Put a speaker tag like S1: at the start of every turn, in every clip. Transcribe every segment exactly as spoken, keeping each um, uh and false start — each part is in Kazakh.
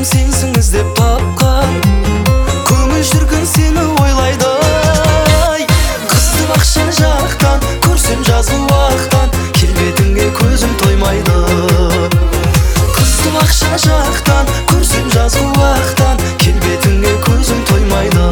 S1: сенсің іздеп тапқан, көңіл жүргін сені ойлайды. Қызды бақшан жақтан, көрсем жазғы уақыттан, келбетіңе көзім тоймайды. Қызды бақшан жақтан, көрсем жазғы уақыттан, келбетіңе көзім тоймайды.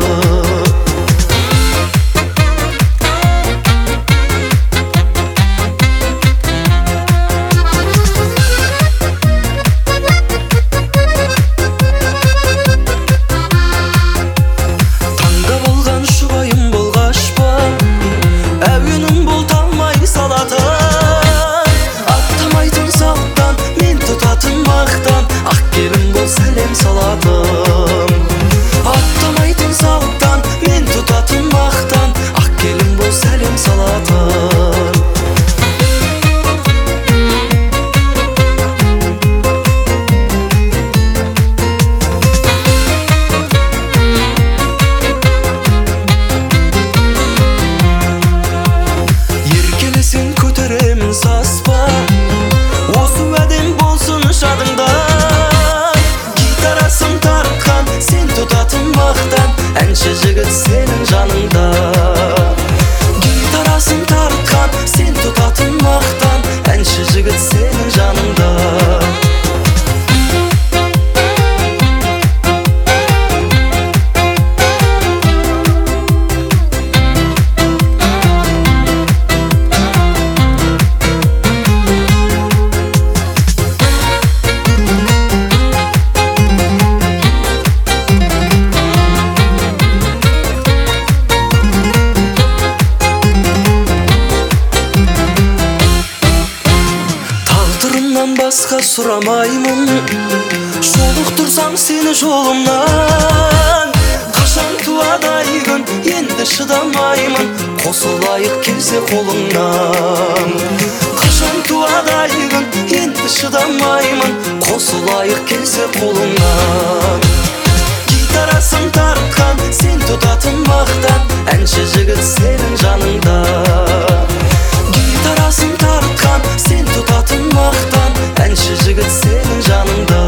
S1: Сәлем салатым, аттамайтын салттан, мен тұтатын мақтан, ақ келін бол сәлем салатым. Еркелесең көтеремін саспа, осы уәдем болсын жадыңда. Гитарасын тартқан, сен тұтатын мақтан, әнші жігіт сенің жаныңда. Гитарасын тартқан, сен тұтатын мақтан, әнші жігіт сенің жаныңда. Басқа сұрамаймын, жолықтырсам сені жолымнан. Қашан туады ай күн, енді шыдамаймын, қосылайық келсе қолыңнан. Қашан туады ай күн, енді шыдамаймын, қосылайық келсе қолыңнан. Гитарасын тартқан, сен тұтатын мақтан, әнші жігіт сенің жаныңда. Гитарасын тартқан, сен тұтатын мақтан, әнші жігіт сенің жаныңда.